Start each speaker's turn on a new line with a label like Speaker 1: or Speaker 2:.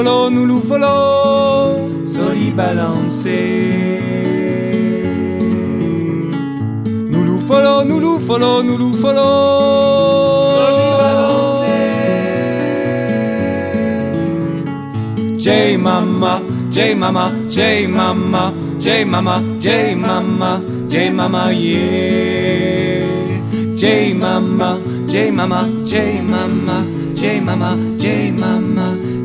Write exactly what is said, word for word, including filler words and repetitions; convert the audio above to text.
Speaker 1: Follow, nous nous follow, soli balancé. Nous nous follow, nous nous follow, nous nous follow, soli balancé. J mama, J mama, J mama, J mama, J mama, J mama, yeah. J mama, J mama, J mama, J mama, J mama.